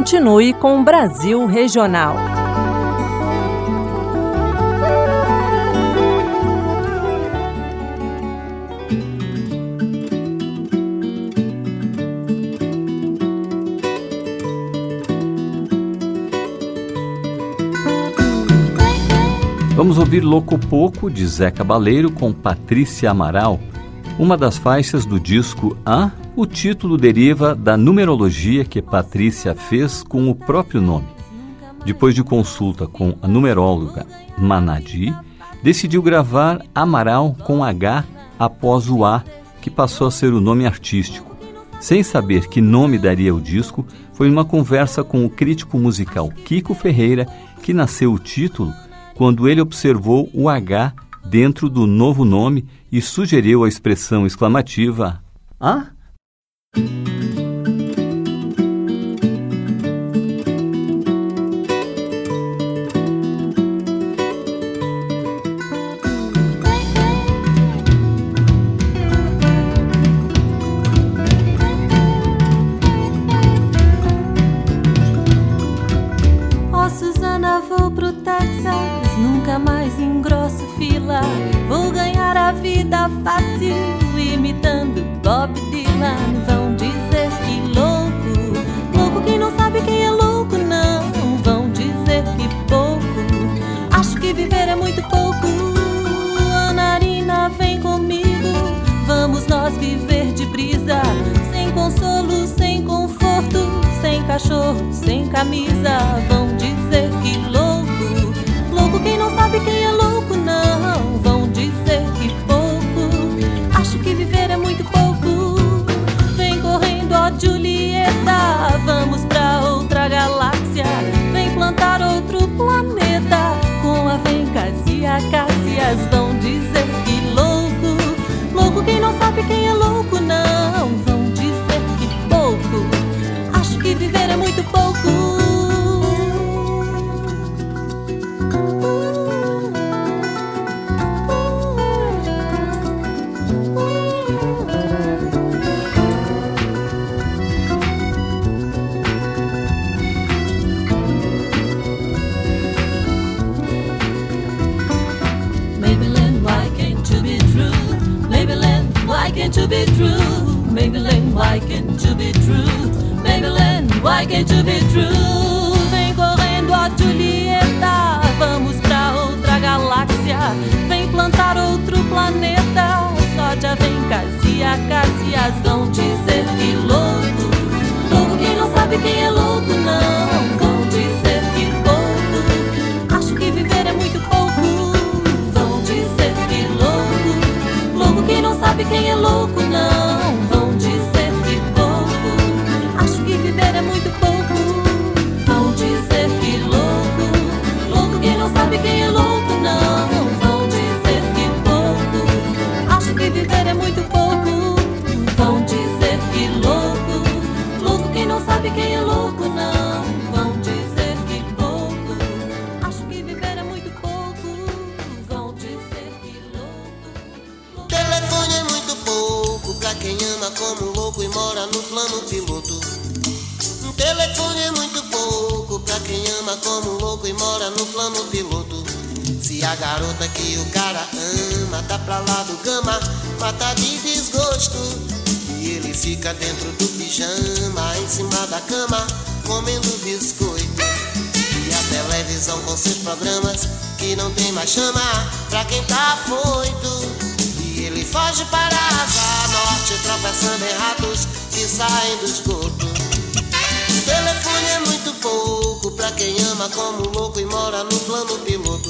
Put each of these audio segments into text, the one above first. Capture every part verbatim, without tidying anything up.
Continue com o Brasil Regional. Vamos ouvir Louco Pouco, de Zé Cabaleiro, com Patrícia Amaral, uma das faixas do disco A. O título deriva da numerologia que Patrícia fez com o próprio nome. Depois de consulta com a numeróloga Manadi, decidiu gravar Amaral com H após o A, que passou a ser o nome artístico. Sem saber que nome daria o disco, foi uma conversa com o crítico musical Kiko Ferreira que nasceu o título quando ele observou o H dentro do novo nome e sugeriu a expressão exclamativa "Ah?". Ó, Suzana, vou pro Texas, nunca mais engrosso fila. Vou ganhar a vida fácil imitando Bob Dylan. Vão dizer que louco, louco quem não sabe quem é louco, não. Vão dizer que pouco, acho que viver é muito pouco. Anarina, vem comigo, vamos nós viver de brisa, sem consolo, sem conforto, sem cachorro, sem camisa. Vão dizer que louco, louco quem não sabe quem é louco, não. Vão dizer que pouco, acho que viver é muito pouco. Vem correndo, ó Julieta, vamos pra outra galáxia. Vem plantar outro planeta com avencas e acácias. Vão dizer que louco, louco quem não sabe quem é louco, não. Vão dizer que pouco, acho que viver é muito pouco. Can't you be true? Maybelline, why can't you be true? Maybelline, why can't you be true? Vem correndo, ó Julieta, vamos pra outra galáxia. Vem plantar outro planeta, só de avencas e acácias. Vão dizer que louco, louco quem não sabe quem é louco, não. Vão dizer que pouco, acho que viver é muito pouco. Vão dizer que louco, louco quem não sabe quem é louco, não. Vão dizer que pouco, acho que viver é muito pouco. Vão dizer que louco, louco quem não sabe quem é louco, não. Vão dizer que pouco, acho que viver é muito pouco. Vão dizer que louco, louco quem não sabe quem é louco, não. Vão dizer que pouco, acho que viver é muito pouco. Vão dizer que louco. Telefone é muito pouco pra quem ama como louco e mora no plano piloto. Um telefone é muito pouco pra quem ama como louco e mora no plano piloto. Se a garota que o cara ama tá pra lá do gama, mata de desgosto, e ele fica dentro do pijama, em cima da cama, comendo biscoito. E a televisão com seus programas que não tem mais chama pra quem tá afoito. Ele foge para a asa norte, tropeçando em ratos que saem do esgoto. O telefone é muito pouco pra quem ama como louco e mora no plano piloto.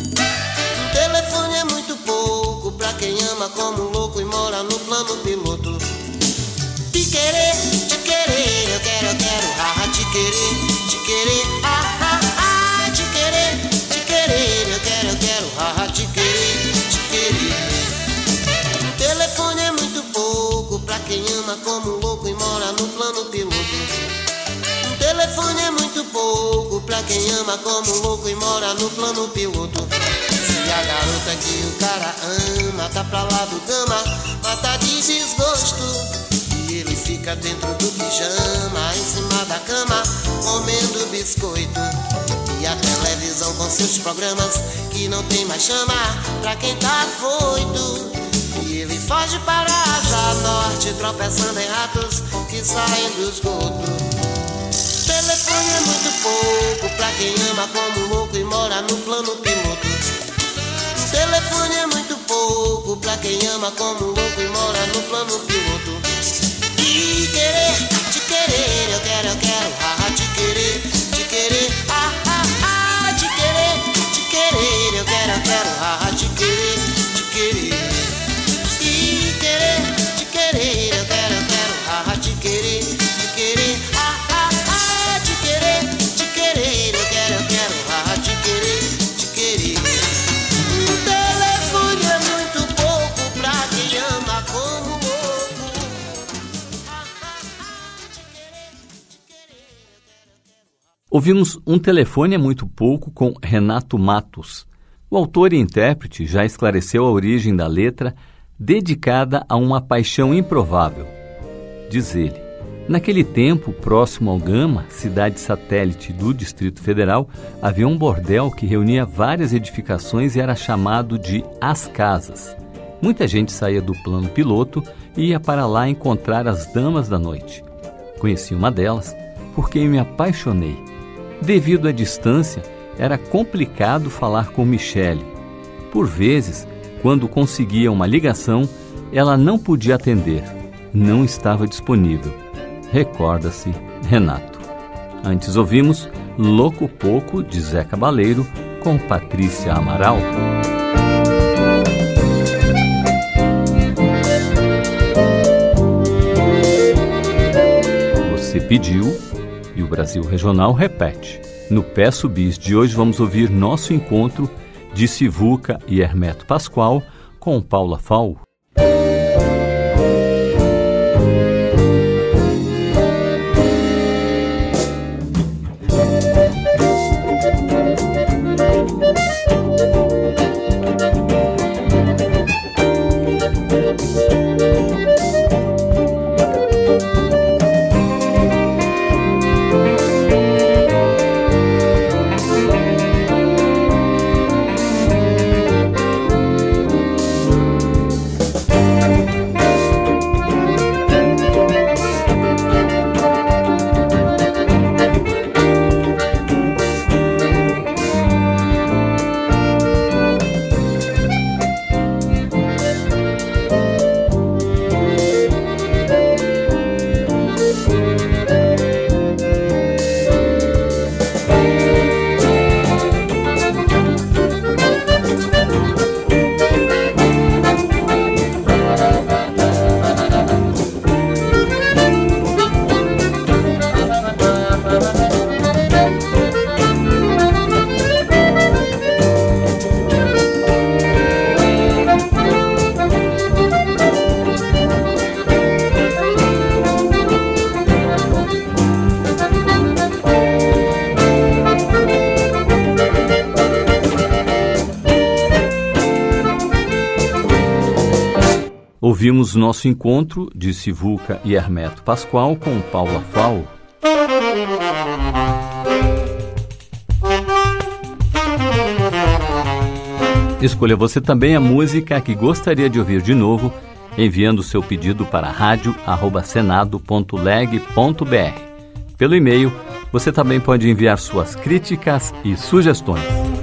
O telefone é muito pouco pra quem ama como louco e mora no plano piloto. Te querer, te querer, eu quero, eu quero, haha, te querer, te querer, ah, ah, ah, te querer, te querer, eu quero, eu quero, haha, te querer, te querer. Telefone é muito pouco pra quem ama como louco e mora no plano piloto. Um telefone é muito pouco pra quem ama como louco e mora no plano piloto. Se a garota que o cara ama tá pra lá do gama, mata de desgosto, e ele fica dentro do pijama, em cima da cama, comendo biscoito. E a televisão com seus programas que não tem mais chama pra quem tá afoito. E ele foge para a Asa Norte, tropeçando em ratos que saem do esgoto. Telefone é muito pouco pra quem ama como louco e mora no plano piloto. Telefone é muito pouco pra quem ama como louco e mora no plano piloto. Te querer, te querer, eu quero, eu quero, ah, te querer, te querer, ah, ah, ah, te querer, te querer, eu quero, eu quero, ah, te querer, te querer. Te querer, te querer, eu quero, eu quero, ah, te querer, te querer, ah, ah, ah, te querer, te querer, eu quero, eu quero, ah, te querer, te querer. O telefone é muito pouco pra quem ama como louco. Ah, ah, ah, te querer, te querer, eu quero, eu quero. Ouvimos Um Telefone é Muito Pouco com Renato Matos. O autor e intérprete já esclareceu a origem da letra, dedicada a uma paixão improvável. Diz ele, naquele tempo, próximo ao Gama, cidade satélite do Distrito Federal, havia um bordel que reunia várias edificações e era chamado de As Casas. Muita gente saía do plano piloto e ia para lá encontrar as damas da noite. Conheci uma delas porque me apaixonei. Devido à distância, era complicado falar com Michele. Por vezes, quando conseguia uma ligação, ela não podia atender, não estava disponível. Recorda-se Renato. Antes ouvimos Louco Pouco, de Zé Cabaleiro, com Patrícia Amaral. Você pediu e o Brasil Regional repete. No Peço Bis de hoje vamos ouvir Nosso Encontro, de Sivuca e Hermeto Pascoal, com Paula Fau. Ouvimos Nosso Encontro, de Sivuca e Hermeto Pascoal, com Paula Fau. Escolha você também a música que gostaria de ouvir de novo, enviando seu pedido para rádio arroba senado ponto leg ponto br. Pelo e-mail, você também pode enviar suas críticas e sugestões.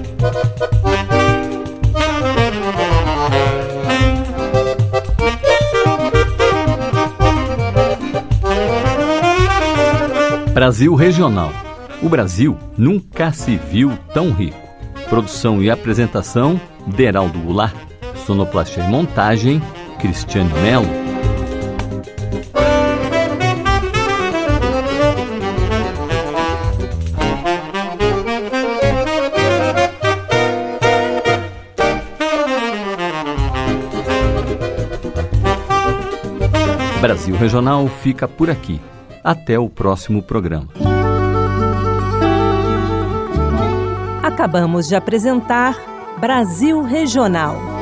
Brasil Regional. O Brasil nunca se viu tão rico. Produção e apresentação, Deraldo Goulart. Sonoplastia e montagem, Cristiane Melo. Brasil Regional fica por aqui. Até o próximo programa. Acabamos de apresentar Brasil Regional.